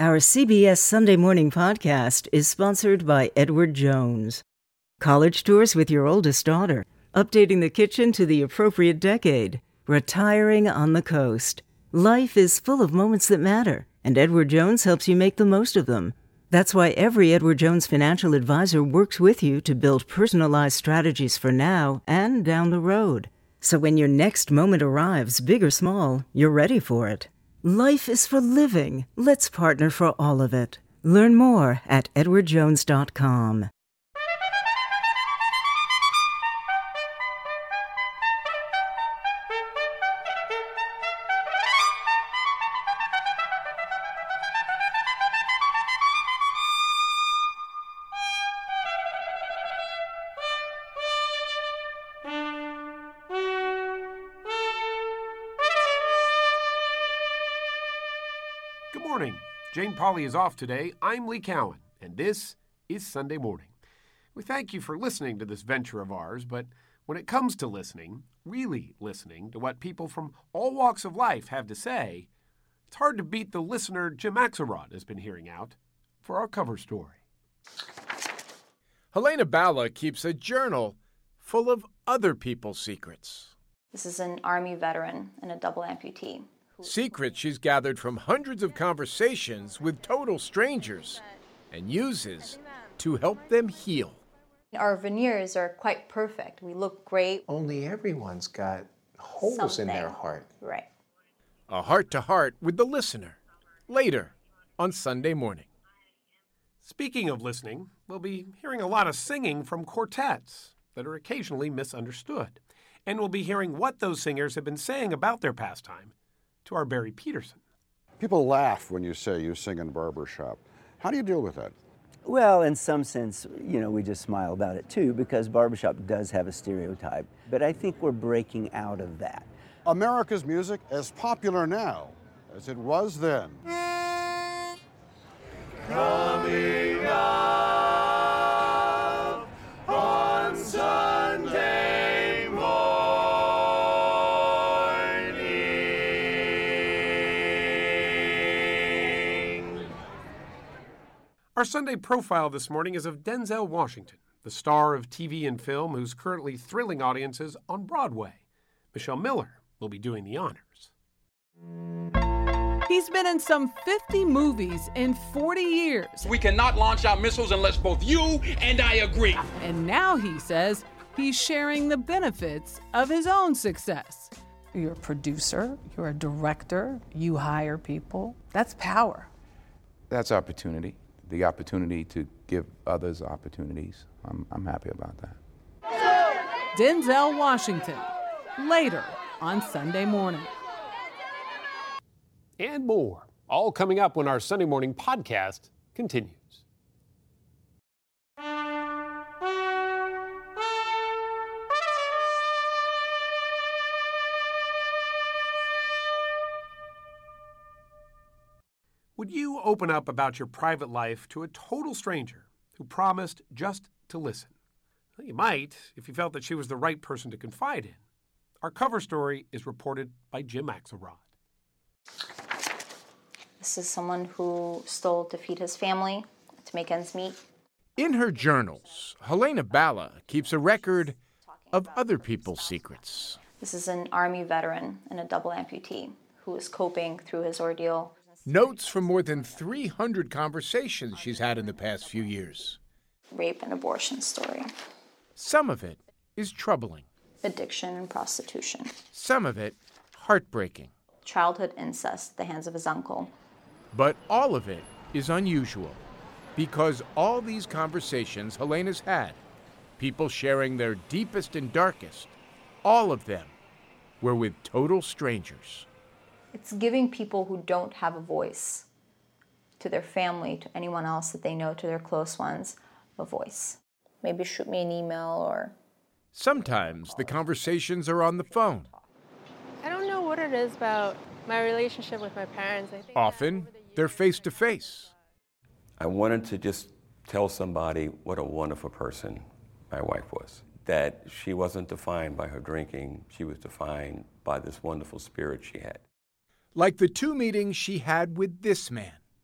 Our CBS Sunday Morning Podcast is sponsored by Edward Jones. College tours with your oldest daughter, updating the kitchen to the appropriate decade, retiring on the coast. Life is full of moments that matter, and Edward Jones helps you make the most of them. That's why every Edward Jones financial advisor works with you to build personalized strategies for now and down the road. So when your next moment arrives, big or small, you're ready for it. Life is for living. Let's partner for all of it. Learn more at edwardjones.com. Good morning. Jane Pauley is off today. I'm Lee Cowan, and this is Sunday Morning. We thank you for listening to this venture of ours, but when it comes to listening, really listening to what people from all walks of life have to say, it's hard to beat the listener Jim Axelrod has been hearing out for our cover story. Helena Bala keeps a journal full of other people's secrets. This is an Army veteran and a double amputee. Secrets she's gathered from hundreds of conversations with total strangers and uses to help them heal. Our veneers are quite perfect. We look great. Only everyone's got holes in their heart. Right. A heart-to-heart with the listener, later on Sunday Morning. Speaking of listening, we'll be hearing a lot of singing from quartets that are occasionally misunderstood. And we'll be hearing what those singers have been saying about their pastime to our Barry Peterson. People laugh when you say you sing in a barbershop. How do you deal with that? Well, in some sense, we just smile about it too, because barbershop does have a stereotype. But I think we're breaking out of that. America's music as popular now as it was then. Coming up on Sunday morning. Our Sunday profile this morning is of Denzel Washington, the star of TV and film who's currently thrilling audiences on Broadway. Michelle Miller will be doing the honors. He's been in some 50 movies in 40 years. We cannot launch our missiles unless both you and I agree. And now he says he's sharing the benefits of his own success. You're a producer, you're a director, you hire people. That's power. That's opportunity. The opportunity to give others opportunities. I'm happy about that. Denzel Washington, later on Sunday Morning. And more, all coming up when our Sunday Morning podcast continues. Would you open up about your private life to a total stranger who promised just to listen? Well, you might if you felt that she was the right person to confide in. Our cover story is reported by Jim Axelrod. This is someone who stole to feed his family, to make ends meet. In her journals, Helena Bala keeps a record of other people's secrets. This is an Army veteran and a double amputee who is coping through his ordeal. Notes from more than 300 conversations she's had in the past few years. Rape and abortion story. Some of it is troubling. Addiction and prostitution. Some of it heartbreaking. Childhood incest at the hands of his uncle. But all of it is unusual because all these conversations Helena's had, people sharing their deepest and darkest, all of them were with total strangers. It's giving people who don't have a voice, to their family, to anyone else that they know, to their close ones, a voice. Maybe shoot me an email or... Sometimes the conversations are on the phone. I don't know what it is about my relationship with my parents. I think Often, they're face-to-face. I wanted to just tell somebody what a wonderful person my wife was. That she wasn't defined by her drinking. She was defined by this wonderful spirit she had. Like the two meetings she had with this man.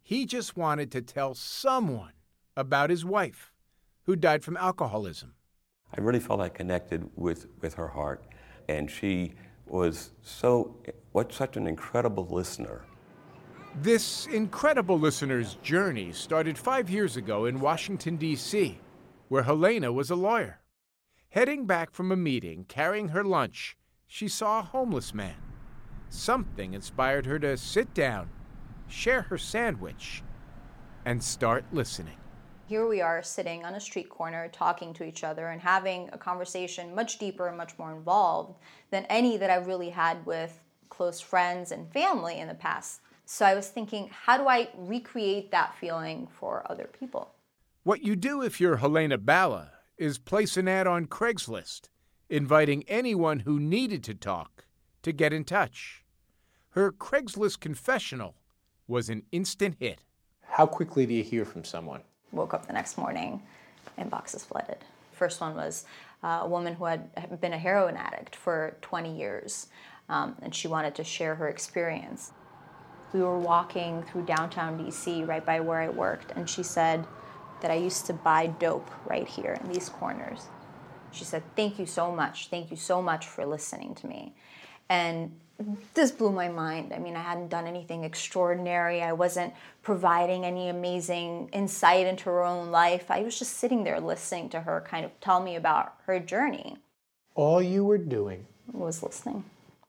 He just wanted to tell someone about his wife, who died from alcoholism. I really felt I connected with her heart, and she was such an incredible listener. This incredible listener's journey started 5 years ago in Washington, D.C., where Helena was a lawyer. Heading back from a meeting, carrying her lunch, she saw a homeless man. Something inspired her to sit down, share her sandwich, and start listening. Here we are sitting on a street corner talking to each other and having a conversation much deeper and much more involved than any that I really had with close friends and family in the past. So I was thinking, how do I recreate that feeling for other people? What you do if you're Helena Bala is place an ad on Craigslist, inviting anyone who needed to talk to get in touch. Her Craigslist confessional was an instant hit. How quickly do you hear from someone? Woke up the next morning, inboxes flooded. First one was a woman who had been a heroin addict for 20 years, and she wanted to share her experience. We were walking through downtown DC, right by where I worked, and she said that I used to buy dope right here in these corners. She said, thank you so much for listening to me. And this blew my mind. I mean, I hadn't done anything extraordinary. I wasn't providing any amazing insight into her own life. I was just sitting there listening to her kind of tell me about her journey. All you were doing was listening.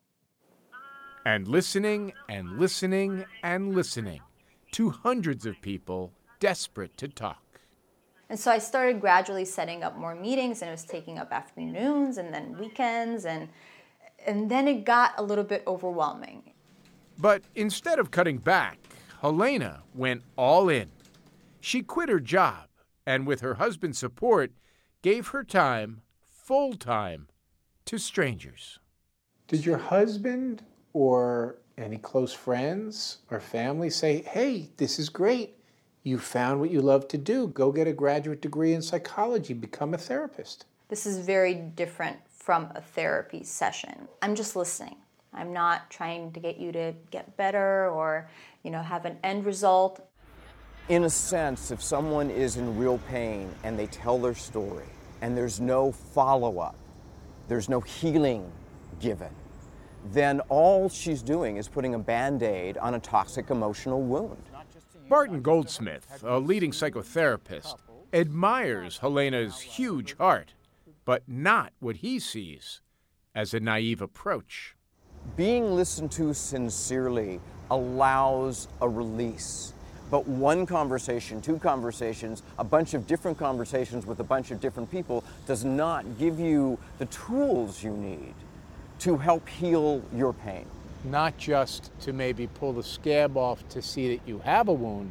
And listening and listening and listening to hundreds of people desperate to talk. And so I started gradually setting up more meetings, and it was taking up afternoons and then weekends, and then it got a little bit overwhelming. But instead of cutting back, Helena went all in. She quit her job, and with her husband's support, gave her time, full time, to strangers. Did your husband or any close friends or family say, hey, this is great. You found what you love to do. Go get a graduate degree in psychology. Become a therapist. This is very different from a therapy session. I'm just listening. I'm not trying to get you to get better or, have an end result. In a sense, if someone is in real pain and they tell their story and there's no follow-up, there's no healing given, then all she's doing is putting a Band-Aid on a toxic emotional wound. Barton Goldsmith, a leading psychotherapist, admires Helena's huge heart, but not what he sees as a naive approach. Being listened to sincerely allows a release. But one conversation, two conversations, a bunch of different conversations with a bunch of different people does not give you the tools you need to help heal your pain. Not just to maybe pull the scab off to see that you have a wound,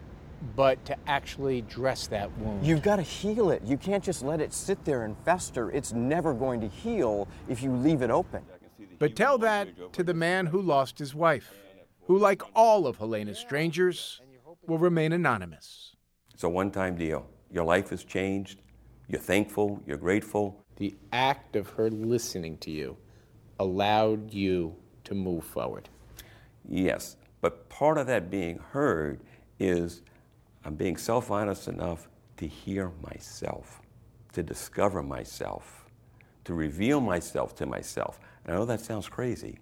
but to actually dress that wound. You've got to heal it. You can't just let it sit there and fester. It's never going to heal if you leave it open. But tell that to the man who lost his wife, who, like all of Helena's strangers, will remain anonymous. It's a one-time deal. Your life has changed. You're thankful. You're grateful. The act of her listening to you allowed you to move forward. Yes, but part of that being heard is I'm being self-honest enough to hear myself, to discover myself, to reveal myself to myself. And I know that sounds crazy,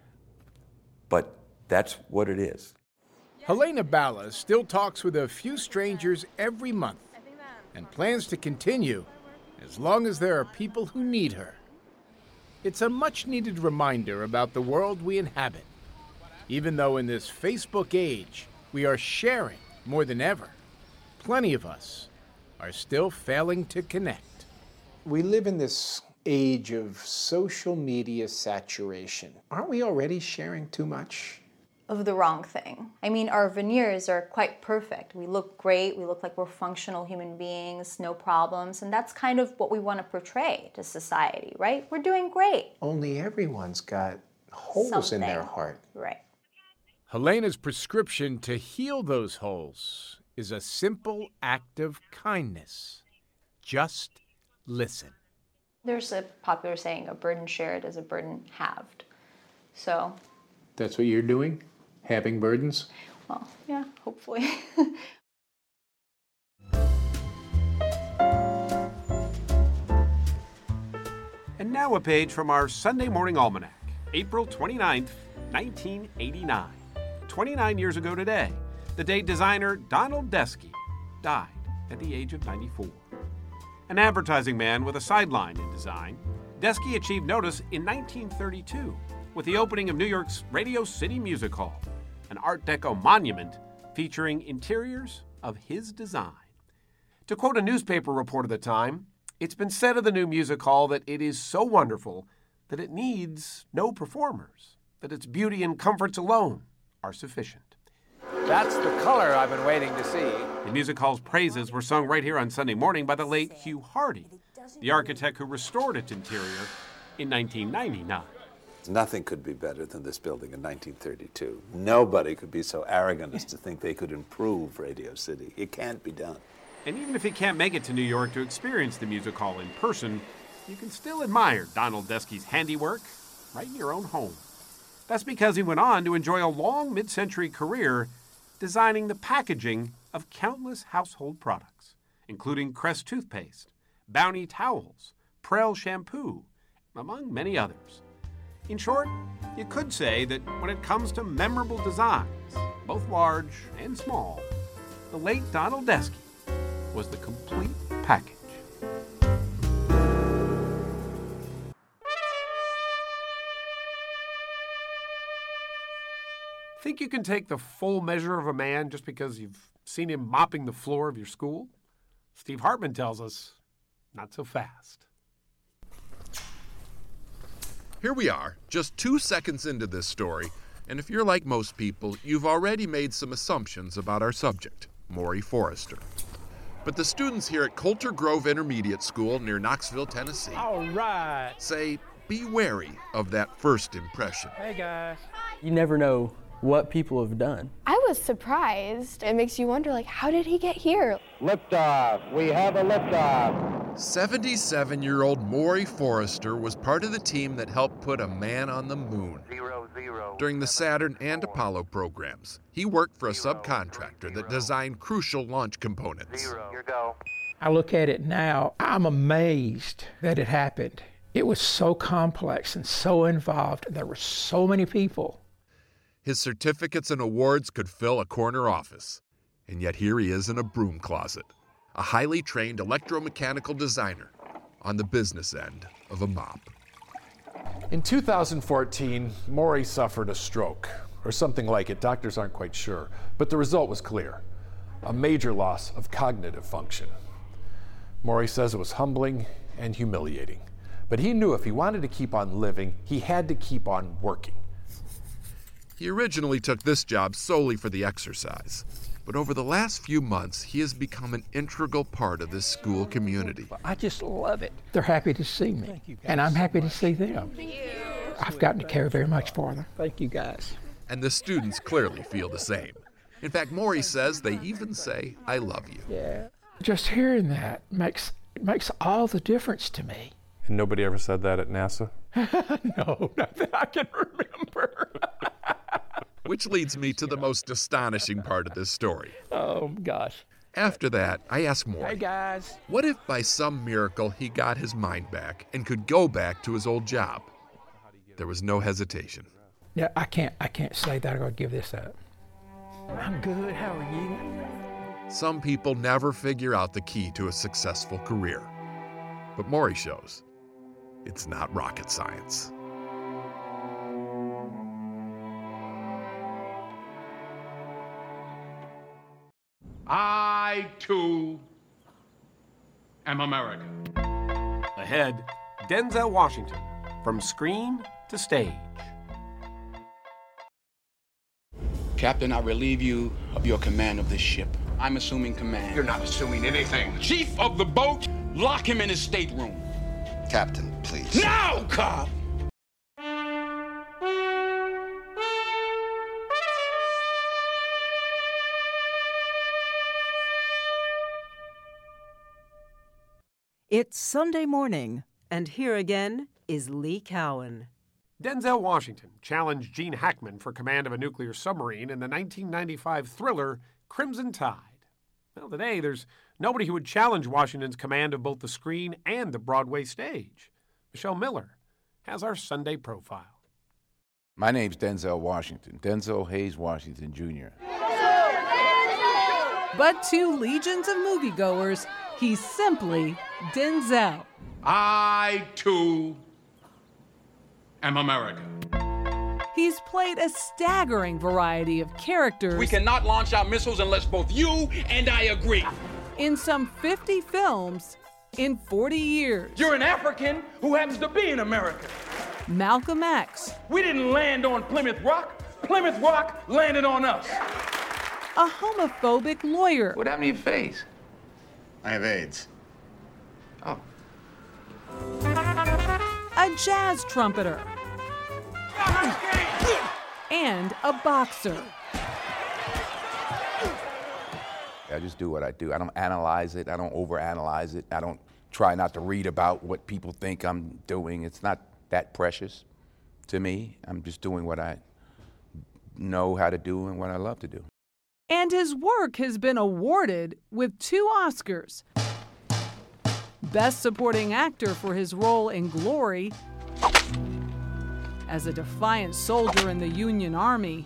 but that's what it is. Helena Bala still talks with a few strangers every month and plans to continue as long as there are people who need her. It's a much-needed reminder about the world we inhabit, even though in this Facebook age we are sharing more than ever. Plenty of us are still failing to connect. We live in this age of social media saturation. Aren't we already sharing too much? Of the wrong thing. I mean, our veneers are quite perfect. We look great. We look like we're functional human beings, no problems. And that's kind of what we want to portray to society, right? We're doing great. Only everyone's got holes in their heart. Right. Helena's prescription to heal those holes is a simple act of kindness. Just listen. There's a popular saying, a burden shared is a burden halved. So that's what you're doing? Having burdens? Well, yeah, hopefully. And now a page from our Sunday Morning Almanac, April 29th, 1989. 29 years ago today, the day designer Donald Deskey died at the age of 94. An advertising man with a sideline in design, Deskey achieved notice in 1932 with the opening of New York's Radio City Music Hall, an Art Deco monument featuring interiors of his design. To quote a newspaper report of the time, it's been said of the new music hall that it is so wonderful that it needs no performers, that its beauty and comforts alone are sufficient. That's the color I've been waiting to see. The music hall's praises were sung right here on Sunday Morning by the late Hugh Hardy, the architect who restored its interior in 1999. Nothing could be better than this building in 1932. Nobody could be so arrogant as to think they could improve Radio City. It can't be done. And even if you can't make it to New York to experience the music hall in person, you can still admire Donald Deskey's handiwork right in your own home. That's because he went on to enjoy a long mid-century career designing the packaging of countless household products, including Crest toothpaste, Bounty towels, Prel shampoo, among many others. In short, you could say that when it comes to memorable designs, both large and small, the late Donald Deskey was the complete package. Think you can take the full measure of a man just because you've seen him mopping the floor of your school? Steve Hartman tells us, not so fast. Here we are, just 2 seconds into this story, and if you're like most people, you've already made some assumptions about our subject, Morey Forrester. But the students here at Coulter Grove Intermediate School near Knoxville, Tennessee, All right. say be wary of that first impression. Hey, guys. You never know what people have done. I was surprised. It makes you wonder, like, how did he get here? Liftoff. We have a liftoff. 77-year-old Morey Forrester was part of the team that helped put a man on the moon. During the Saturn and Apollo programs, he worked for a subcontractor that designed crucial launch components. I look at it now, I'm amazed that it happened. It was so complex and so involved. There were so many people. His certificates and awards could fill a corner office. And yet here he is in a broom closet, a highly trained electromechanical designer on the business end of a mop. In 2014, Morey suffered a stroke, or something like it. Doctors aren't quite sure, but the result was clear: a major loss of cognitive function. Morey says it was humbling and humiliating, but he knew if he wanted to keep on living, he had to keep on working. He originally took this job solely for the exercise, but over the last few months, he has become an integral part of this school community. I just love it. They're happy to see me, and I'm happy to see them. I've gotten to care very much for them. Thank you, guys. And the students clearly feel the same. In fact, Morey says they even say, "I love you." Yeah. Just hearing that makes all the difference to me. And nobody ever said that at NASA? No, not that I can remember. Which leads me to the most astonishing part of this story. Oh, gosh. After that, I asked Morey, hey, guys. What if by some miracle he got his mind back and could go back to his old job? There was no hesitation. Yeah, I can't say that. I'm going to give this up. I'm good. How are you? Some people never figure out the key to a successful career. But Morey shows it's not rocket science. I, too, am American. Ahead, Denzel Washington, from screen to stage. Captain, I relieve you of your command of this ship. I'm assuming command. You're not assuming anything. Chief of the boat, lock him in his stateroom. Captain, please. Now, Cobb! It's Sunday morning, and here again is Lee Cowan. Denzel Washington challenged Gene Hackman for command of a nuclear submarine in the 1995 thriller Crimson Tide. Well, today there's nobody who would challenge Washington's command of both the screen and the Broadway stage. Michelle Miller has our Sunday profile. My name's Denzel Washington, Denzel Hayes Washington, Jr. But to legions of moviegoers, he's simply Denzel. I, too, am American. He's played a staggering variety of characters. We cannot launch our missiles unless both you and I agree. In some 50 films in 40 years. You're an African who happens to be an American. Malcolm X. We didn't land on Plymouth Rock. Plymouth Rock landed on us. A homophobic lawyer. What happened to your face? I have AIDS. Oh. A jazz trumpeter. And a boxer. I just do what I do. I don't analyze it. I don't overanalyze it. I don't try not to read about what people think I'm doing. It's not that precious to me. I'm just doing what I know how to do and what I love to do. And his work has been awarded with 2 Oscars. Best Supporting Actor for his role in Glory, as a defiant soldier in the Union Army,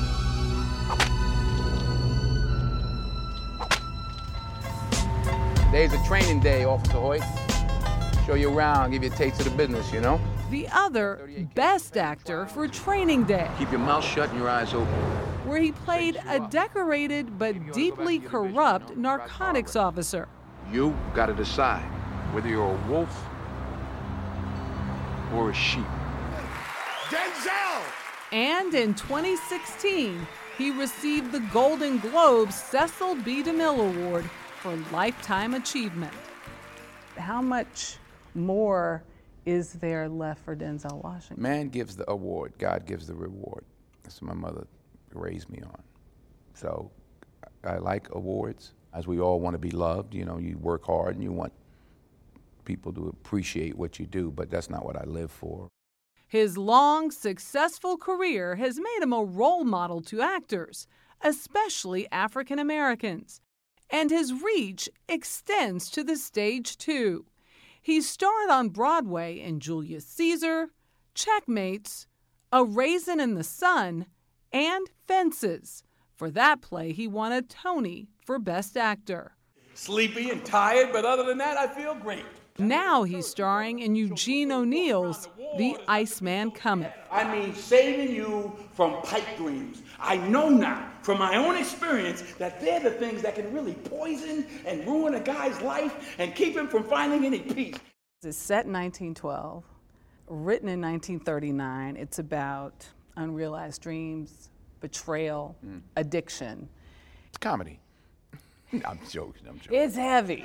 Today's a training day, Officer Hoyt. Show you around, give you a taste of the business, you know? the other Best Actor for Training Day, Keep your mouth shut and your eyes open. where he played a decorated but deeply corrupt narcotics officer. You gotta decide whether you're a wolf or a sheep. Denzel! And in 2016, he received the Golden Globe Cecil B. DeMille Award for Lifetime Achievement. How much more is there left for Denzel Washington? Man gives the award, God gives the reward. That's what my mother raised me on. So I like awards, as we all want to be loved. You know, you work hard and you want people to appreciate what you do, but that's not what I live for. His long, successful career has made him a role model to actors, especially African Americans. And his reach extends to the stage, too. He starred on Broadway in Julius Caesar, Checkmates, A Raisin in the Sun, and Fences. For that play, he won a Tony for Best Actor. Sleepy and tired, but other than that, I feel great. Now he's starring in Eugene O'Neill's The Iceman Cometh. I mean, saving you from pipe dreams. I know now, from my own experience, that they're the things that can really poison and ruin a guy's life and keep him from finding any peace. It's set in 1912, written in 1939. It's about unrealized dreams, betrayal, addiction. It's comedy. I'm joking. It's heavy.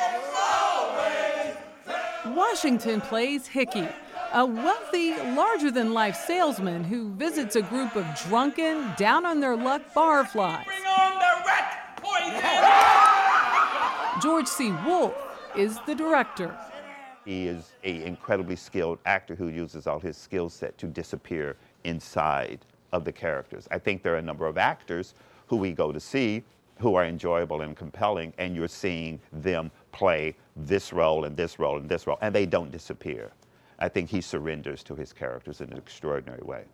Washington plays Hickey, a wealthy, larger-than-life salesman who visits a group of drunken, down-on-their-luck barflies. Bring on the rat poison! George C. Wolfe is the director. He is an incredibly skilled actor who uses all his skill set to disappear inside of the characters. I think there are a number of actors who we go to see who are enjoyable and compelling, and you're seeing them play this role and this role and this role, and they don't disappear. I think he surrenders to his characters in an extraordinary way.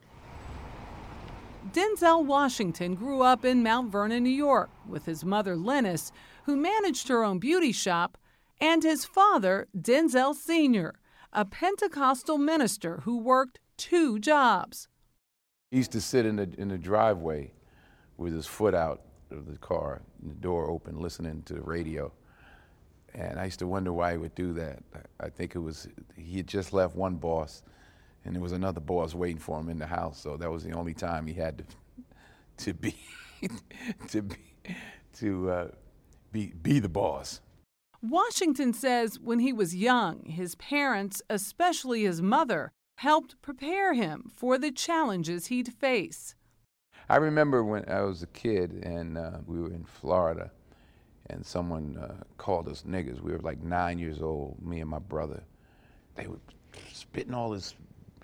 Denzel Washington grew up in Mount Vernon, New York, with his mother, Lennis, who managed her own beauty shop, and his father, Denzel Sr., a Pentecostal minister who worked 2 jobs. He used to sit in the driveway with his foot out of the car, and the door open, listening to the radio. And I used to wonder why he would do that. I think it was, he had just left one boss, and there was another boss waiting for him in the house. So that was the only time he had to be the boss. Washington says when he was young, his parents, especially his mother, helped prepare him for the challenges he'd face. I remember when I was a kid and we were in Florida, and someone called us niggas. We were like 9 years old, me and my brother. They were spitting all this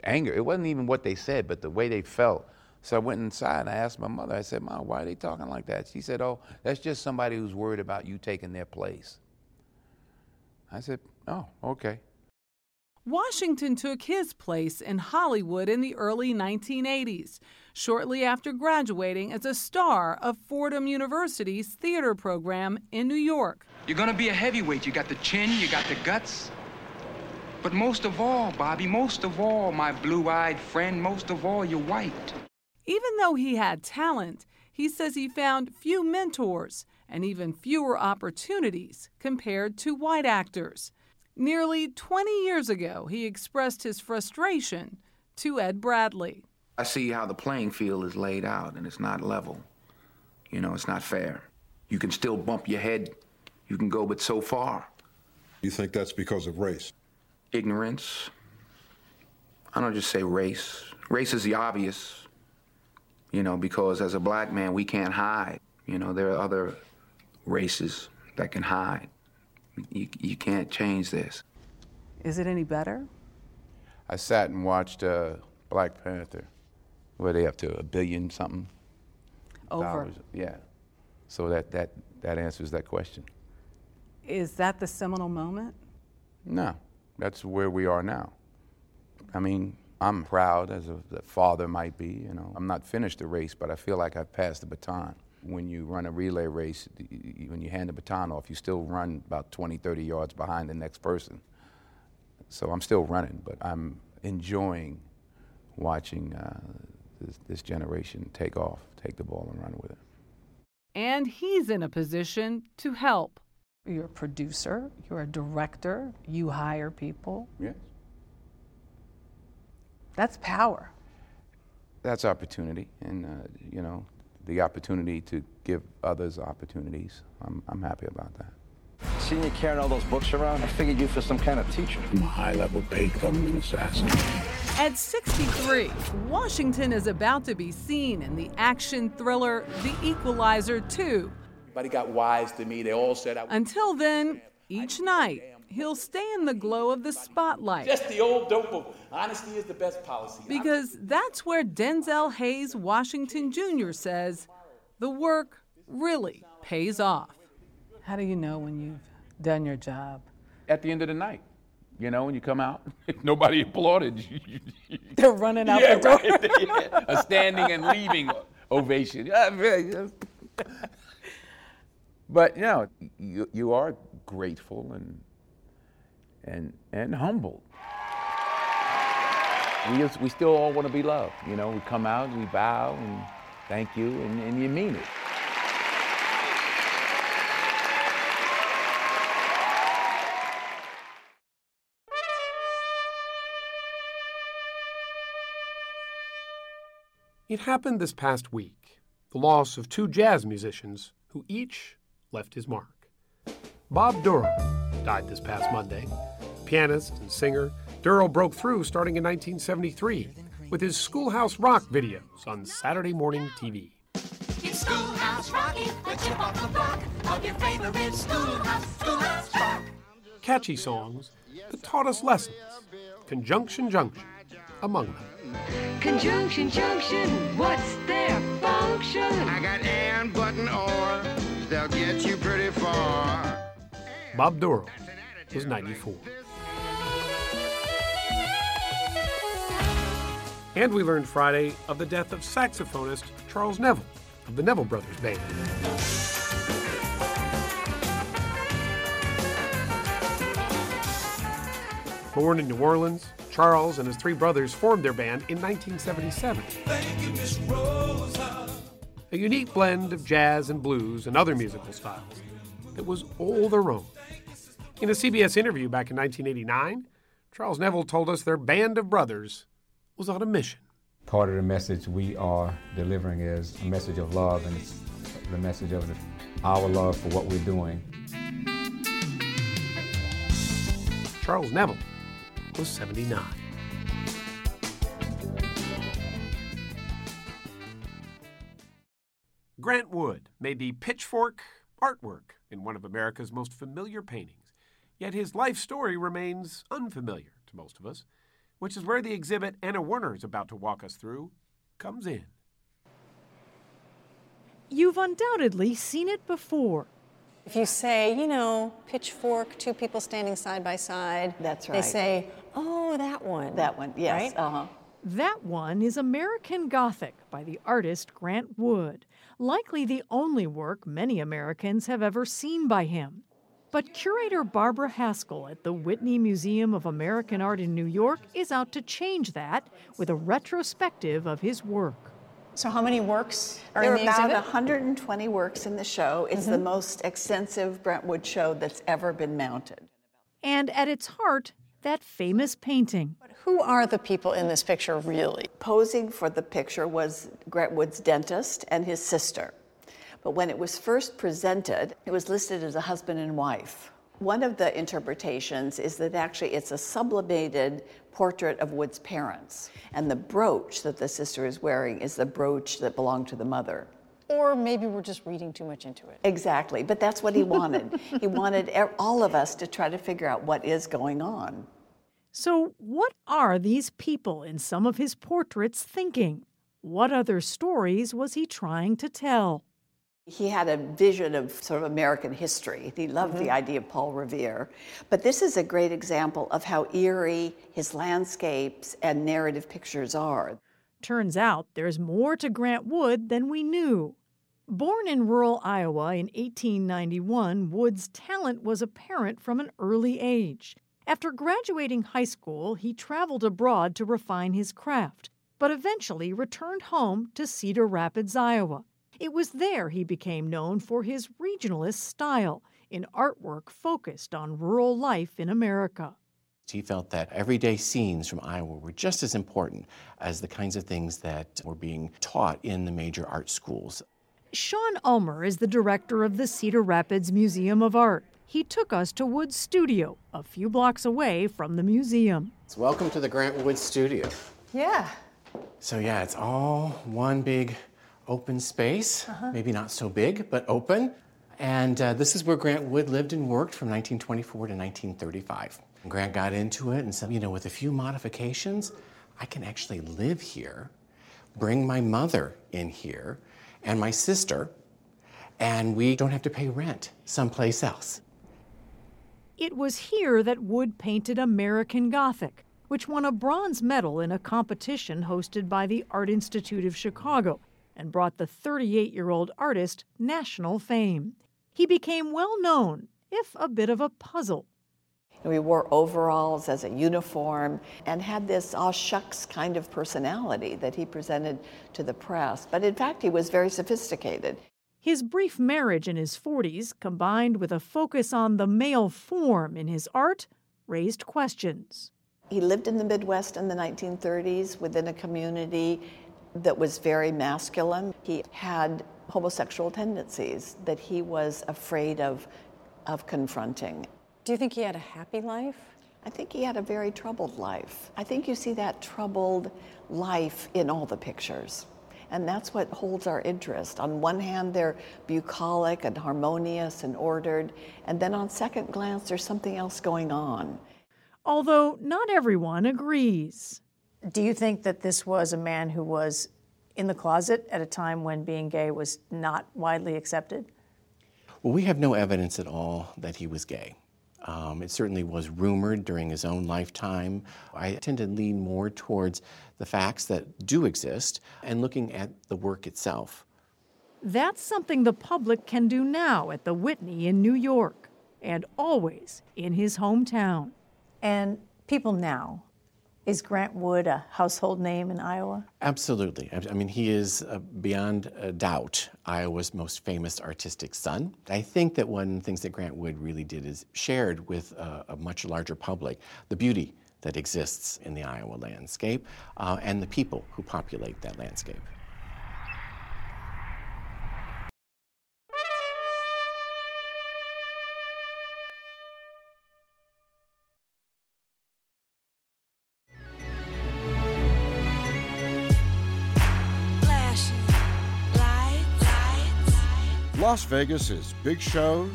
anger. It wasn't even what they said, but the way they felt. So I went inside and I asked my mother, I said, Mom, why are they talking like that? She said, oh, that's just somebody who's worried about you taking their place. I said, oh, okay. Washington took his place in Hollywood in the early 1980s, shortly after graduating as a star of Fordham University's theater program in New York. You're gonna be a heavyweight. You got the chin, you got the guts. But most of all, Bobby, most of all, my blue-eyed friend, most of all, you're white. Even though he had talent, he says he found few mentors and even fewer opportunities compared to white actors. Nearly 20 years ago, he expressed his frustration to Ed Bradley. I see how the playing field is laid out, and it's not level. You know, it's not fair. You can still bump your head. You can go but so far. You think that's because of race? Ignorance. I don't just say race. Race is the obvious, you know, because as a black man, we can't hide. You know, there are other races that can hide. You can't change this. Is it any better? I sat and watched Black Panther. What are they up to, $1 billion something? Over. Yeah. So that answers that question. Is that the seminal moment? No, that's where we are now. I mean, I'm proud as a father might be, you know. I'm not finished the race, but I feel like I've passed the baton. When you run a relay race, when you hand the baton off, you still run about 20, 30 yards behind the next person. So I'm still running, but I'm enjoying watching this generation take off, take the ball and run with it. And he's in a position to help. You're a producer, you're a director, you hire people. Yes. That's power. That's opportunity, and you know, the opportunity to give others opportunities. I'm happy about that. Seeing you carrying all those books around, I figured you for some kind of teacher. I'm a high-level paid government assassin. At 63, Washington is about to be seen in the action thriller The Equalizer 2. Everybody got wise to me. They all said I... Until then, each night, he'll stay in the glow of the spotlight. Just the old dope of honesty is the best policy. Because that's where Denzel Hayes Washington Jr. says the work really pays off. How do you know when you've done your job? At the end of the night, you know, when you come out, if nobody applauded, They're running out the door. Right. Yeah. A standing and leaving ovation. But you know, you are grateful and humbled. We still all want to be loved. You know, we come out, we bow, and thank you, and you mean it. It happened this past week, the loss of two jazz musicians who each left his mark. Bob Dorough died this past Monday. Pianist and singer, Dorough broke through starting in 1973 with his Schoolhouse Rock videos on Saturday morning TV. It's Schoolhouse Rockin', the chip off the block of your favorite Schoolhouse Rock. Catchy songs that taught us lessons, conjunction junction among them. Conjunction junction, what's their function? I got and button or they'll get you pretty far. Bob Dorough was 94. And we learned Friday of the death of saxophonist Charles Neville of the Neville Brothers Band. Born in New Orleans, Charles and his three brothers formed their band in 1977. A unique blend of jazz and blues and other musical styles that was all their own. In a CBS interview back in 1989, Charles Neville told us their band of brothers was on a mission. Part of the message we are delivering is a message of love, and it's the message of our love for what we're doing. Charles Neville was 79. Grant Wood made the pitchfork artwork in one of America's most familiar paintings, yet his life story remains unfamiliar to most of us. which is where the exhibit Anna Werner is about to walk us through comes in. You've undoubtedly seen it before. If you say, pitchfork, two people standing side by side. That's right. They say, oh, that one. That one, yes. Right? Uh-huh. That one is American Gothic by the artist Grant Wood, likely the only work many Americans have ever seen by him. But curator Barbara Haskell at the Whitney Museum of American Art in New York is out to change that with a retrospective of his work. So how many works are There in are the about exhibit? 120 works in the show. It's the most extensive Brentwood show that's ever been mounted. And at its heart, that famous painting. Who are the people in this picture really? Posing for the picture was Grant Wood's dentist and his sister. But when it was first presented, it was listed as a husband and wife. One of the interpretations is that actually it's a sublimated portrait of Wood's parents. And the brooch that the sister is wearing is the brooch that belonged to the mother. Or maybe we're just reading too much into it. Exactly, but that's what he wanted. He wanted all of us to try to figure out what is going on. So what are these people in some of his portraits thinking? What other stories was he trying to tell? He had a vision of sort of American history. He loved the idea of Paul Revere. But this is a great example of how eerie his landscapes and narrative pictures are. Turns out there's more to Grant Wood than we knew. Born in rural Iowa in 1891, Wood's talent was apparent from an early age. After graduating high school, he traveled abroad to refine his craft, but eventually returned home to Cedar Rapids, Iowa. It was there he became known for his regionalist style, in artwork focused on rural life in America. He felt that everyday scenes from Iowa were just as important as the kinds of things that were being taught in the major art schools. Sean Ulmer is the director of the Cedar Rapids Museum of Art. He took us to Wood's studio, a few blocks away from the museum. So welcome to the Grant Wood studio. Yeah. So yeah, it's all one big open space, maybe not so big, but open. And this is where Grant Wood lived and worked from 1924 to 1935. And Grant got into it and said, with a few modifications, I can actually live here, bring my mother in here, and my sister, and we don't have to pay rent someplace else. It was here that Wood painted American Gothic, which won a bronze medal in a competition hosted by the Art Institute of Chicago and brought the 38-year-old artist national fame. He became well known, if a bit of a puzzle. We wore overalls as a uniform and had this aw shucks kind of personality that he presented to the press. But in fact, he was very sophisticated. His brief marriage in his 40s, combined with a focus on the male form in his art, raised questions. He lived in the Midwest in the 1930s within a community that was very masculine. He had homosexual tendencies that he was afraid of confronting. Do you think he had a happy life? I think he had a very troubled life. I think you see that troubled life in all the pictures. And that's what holds our interest. On one hand, they're bucolic and harmonious and ordered, and then on second glance, there's something else going on. Although not everyone agrees. Do you think that this was a man who was in the closet at a time when being gay was not widely accepted? Well, we have no evidence at all that he was gay. It certainly was rumored during his own lifetime. I tend to lean more towards the facts that do exist and looking at the work itself. That's something the public can do now at the Whitney in New York, and always in his hometown. And people now, is Grant Wood a household name in Iowa? Absolutely. I mean, he is, beyond a doubt, Iowa's most famous artistic son. I think that one of the things that Grant Wood really did is shared with a much larger public the beauty that exists in the Iowa landscape and the people who populate that landscape. Las Vegas is big shows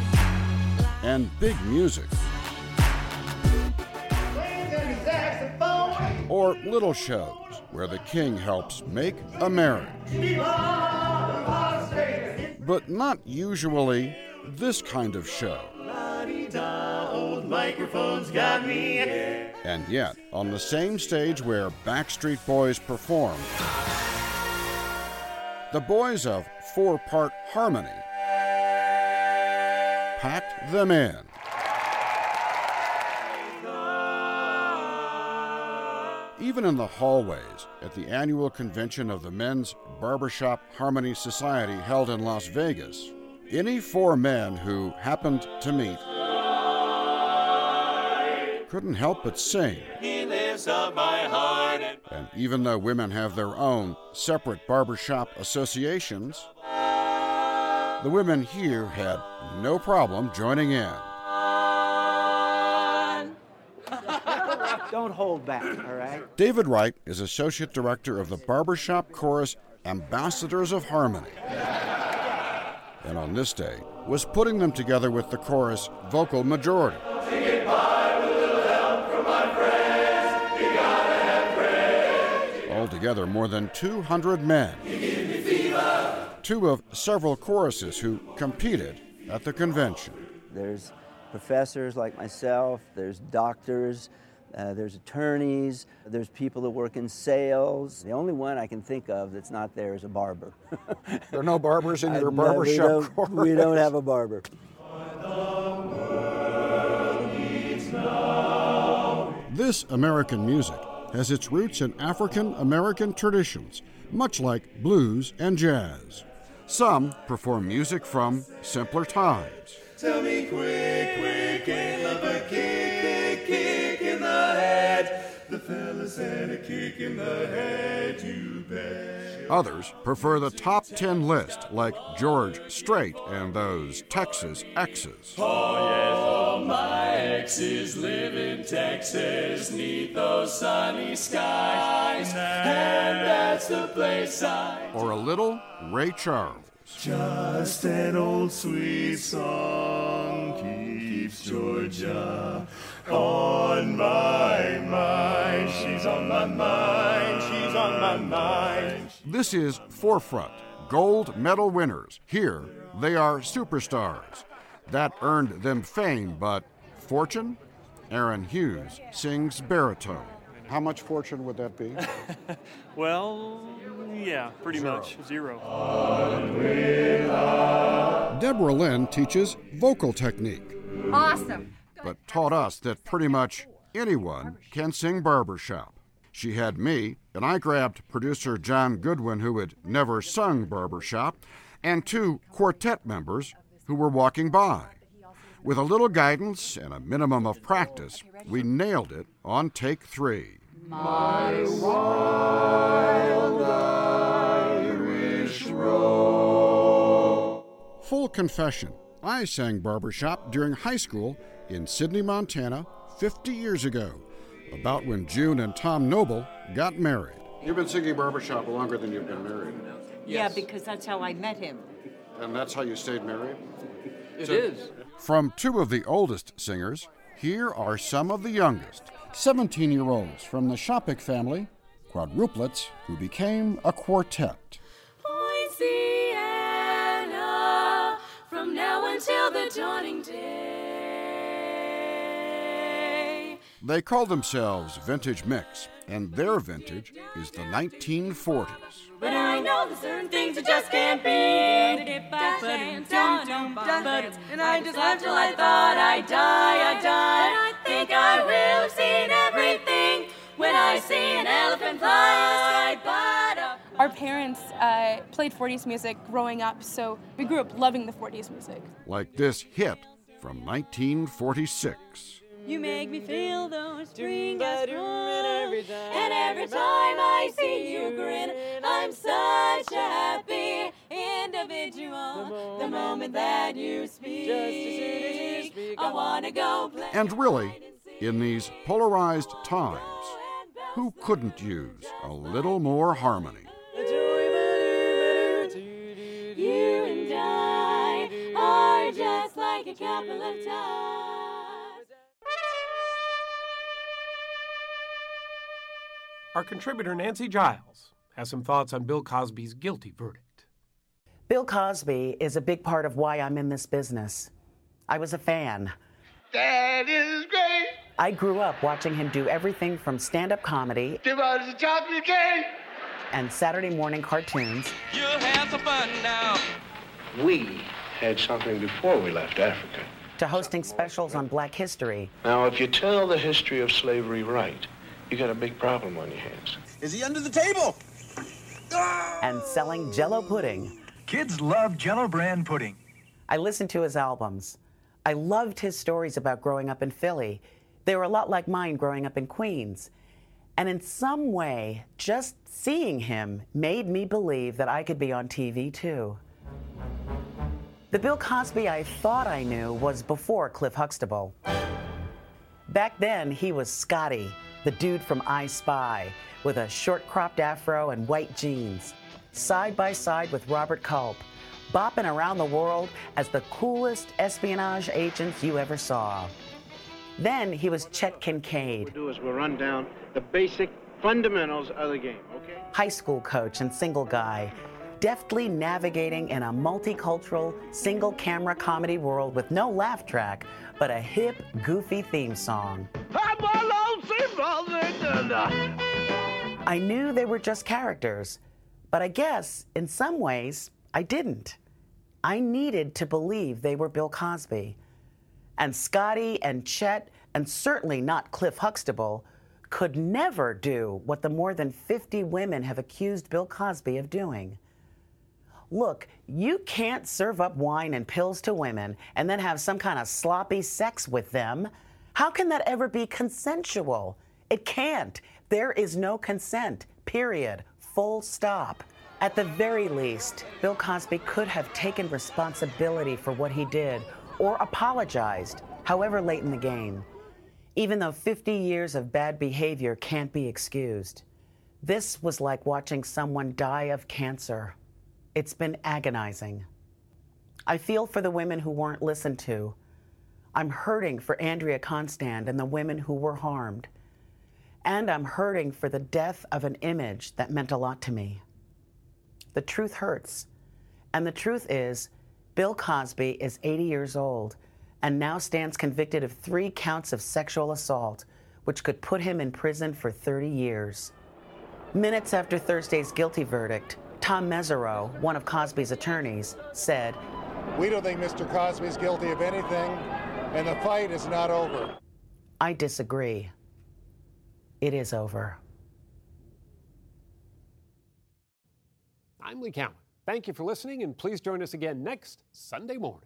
and big music. Swing and saxophone. or little shows where the king helps make a marriage. But not usually this kind of show. Old microphone's got me. And yet, on the same stage where Backstreet Boys performed, the boys of Four-Part Harmony packed them in. Even in the hallways at the annual convention of the Men's Barbershop Harmony Society held in Las Vegas, any four men who happened to meet couldn't help but sing. He lifts up my heart. And even though women have their own separate barbershop associations, the women here had no problem joining in. Don't hold back, all right? David Wright is Associate Director of the Barbershop Chorus Ambassadors of Harmony. And on this day was putting them together with the chorus vocal majority. Altogether, more than 200 men. Two of several choruses who competed at the convention. There's professors like myself, there's doctors, there's attorneys, there's people that work in sales. The only one I can think of that's not there is a barber. There are no barbers in your barbershop chorus? We don't have a barber. This American music has its roots in African American traditions, much like blues and jazz. Some perform music from simpler times. Tell me quick, ain't love a kick in the head. The fella said a kick in the head, you bet. Others prefer the top 10 list, like George Strait and those Texas Exes. Oh, yes, all my exes live in Texas, neath those sunny skies, and that's the place I... Or a little Ray Charles. Just an old sweet song keeps Georgia on my mind. She's on my mind, she's on my mind. This is Forefront, gold medal winners. Here, they are superstars. That earned them fame, but fortune? Aaron Hughes sings baritone. How much fortune would that be? Well, yeah, pretty much. Zero. Deborah Lynn teaches vocal technique. Awesome. But taught us that pretty much anyone can sing barbershop. She had me, and I grabbed producer John Goodwin, who had never sung barbershop, and two quartet members who were walking by. With a little guidance and a minimum of practice, we nailed it on take 3. My wild Irish roll. Full confession, I sang barbershop during high school in Sidney, Montana, 50 years ago, about when June and Tom Noble got married. You've been singing barbershop longer than you've been married. Yeah, because that's how I met him. And that's how you stayed married? It is. From two of the oldest singers, here are some of the youngest. 17-year-olds from the Shopik family, quadruplets who became a quartet. Louisiana, from now until the dawning day. They call themselves Vintage Mix, and their vintage is the 1940s. But I know there's certain things you just can't beat. And I just laughed till I thought I'd die. But I think I will have seen everything when I see an elephant fly in the sky. Our parents played 40s music growing up, so we grew up loving the 40s music. Like this hit from 1946. You make me feel those string and every time I see you grin, I'm such a happy individual. The moment that you speak, I want to go play. And really, in these polarized times, who couldn't use a little more harmony? You and I are just like a couple of times. our contributor Nancy Giles has some thoughts on Bill Cosby's guilty verdict. Bill Cosby is a big part of why I'm in this business. I was a fan. That is great. I grew up watching him do everything from stand-up comedy Give us a chocolate cake. and Saturday morning cartoons. You'll have some fun now. We had something before we left Africa. To hosting specials on Black history. Now, if you tell the history of slavery right, you got a big problem on your hands. Is he under the table? And selling Jell-O pudding. Kids love Jell-O brand pudding. I listened to his albums. I loved his stories about growing up in Philly. They were a lot like mine growing up in Queens. And in some way, just seeing him made me believe that I could be on TV too. The Bill Cosby I thought I knew was before Cliff Huxtable. Back then, he was Scotty, the dude from I Spy, with a short-cropped afro and white jeans, side by side with Robert Culp, bopping around the world as the coolest espionage agents you ever saw. Then he was Chet Kincaid. What we'll do is we'll run down the basic fundamentals of the game, okay? High school coach and single guy, deftly navigating in a multicultural, single-camera comedy world with no laugh track, but a hip, goofy theme song. I knew they were just characters, but I guess, in some ways, I didn't. I needed to believe they were Bill Cosby. And Scotty and Chet, and certainly not Cliff Huxtable, could never do what the more than 50 women have accused Bill Cosby of doing. Look, you can't serve up wine and pills to women and then have some kind of sloppy sex with them. How can that ever be consensual? It can't. There is no consent, period, full stop. At the very least, Bill Cosby could have taken responsibility for what he did or apologized, however late in the game, even though 50 years of bad behavior can't be excused. This was like watching someone die of cancer. It's been agonizing. I feel for the women who weren't listened to. I'm hurting for Andrea Constand and the women who were harmed. And I'm hurting for the death of an image that meant a lot to me. The truth hurts. And the truth is, Bill Cosby is 80 years old and now stands convicted of 3 counts of sexual assault, which could put him in prison for 30 years. Minutes after Thursday's guilty verdict, Tom Mesereau, one of Cosby's attorneys, said, "We don't think Mr. Cosby is guilty of anything, and the fight is not over." I disagree. It is over. I'm Lee Cowan. Thank you for listening, and please join us again next Sunday morning.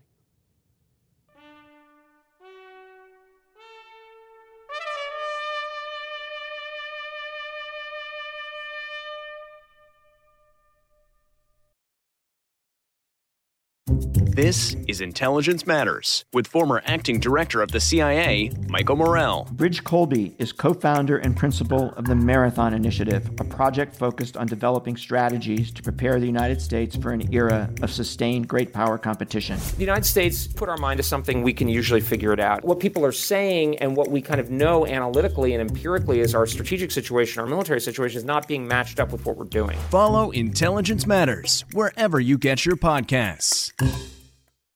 This is Intelligence Matters with former acting director of the CIA, Michael Morell. Bridge Colby is co-founder and principal of the Marathon Initiative, a project focused on developing strategies to prepare the United States for an era of sustained great power competition. The United States put our mind to something, we can usually figure it out. What people are saying and what we kind of know analytically and empirically is our strategic situation, our military situation is not being matched up with what we're doing. Follow Intelligence Matters wherever you get your podcasts.